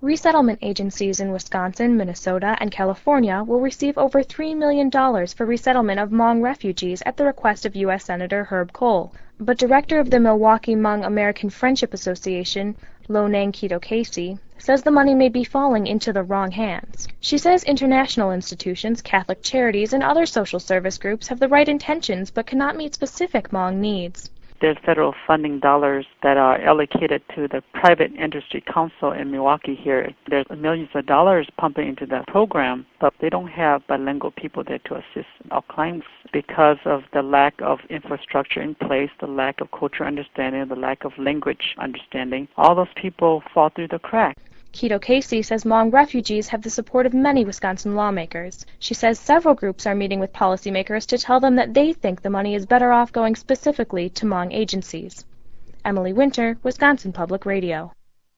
Resettlement agencies in Wisconsin, Minnesota, and California will receive over $3 million for resettlement of Hmong refugees at the request of U.S. Senator Herb Kohl. But director of the Milwaukee Hmong American Friendship Association, Lonang Kito-Casey, says the money may be falling into the wrong hands. She says international institutions, Catholic charities, and other social service groups have the right intentions but cannot meet specific Hmong needs. There's federal funding dollars that are allocated to the private industry council in Milwaukee here. There's millions of dollars pumping into the program, but they don't have bilingual people there to assist our clients because of the lack of infrastructure in place, the lack of cultural understanding, the lack of language understanding. All those people fall through the cracks. Kito-Casey says Hmong refugees have the support of many Wisconsin lawmakers. She says several groups are meeting with policymakers to tell them that they think the money is better off going specifically to Hmong agencies. Emily Winter, Wisconsin Public Radio.